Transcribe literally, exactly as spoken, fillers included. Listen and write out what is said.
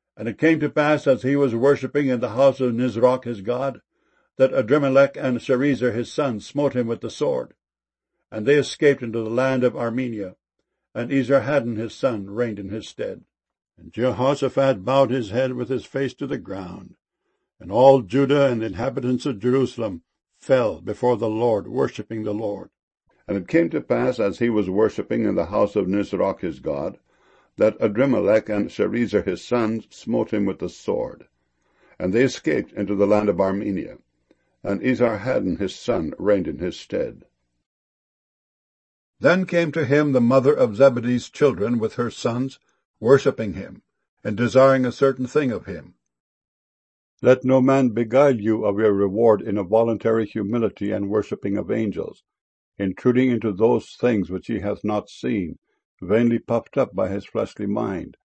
And it came to pass, as he was worshipping in the house of Nisroch his god, that Adrammelech and Sharezer his son smote him with the sword. And they escaped into the land of Armenia, and Esarhaddon his son reigned in his stead. And Jehoshaphat bowed his head with his face to the ground, and all Judah and the inhabitants of Jerusalem fell before the Lord, worshipping the Lord. And it came to pass, as he was worshipping in the house of Nisroch his god, that Adrammelech and Sharezer his sons smote him with the sword. And they escaped into the land of Armenia, and Esarhaddon his son reigned in his stead. Then came to him the mother of Zebedee's children with her sons, worshipping him, and desiring a certain thing of him. Let no man beguile you of your reward in a voluntary humility and worshipping of angels, intruding into those things which he hath not seen, vainly puffed up by his fleshly mind,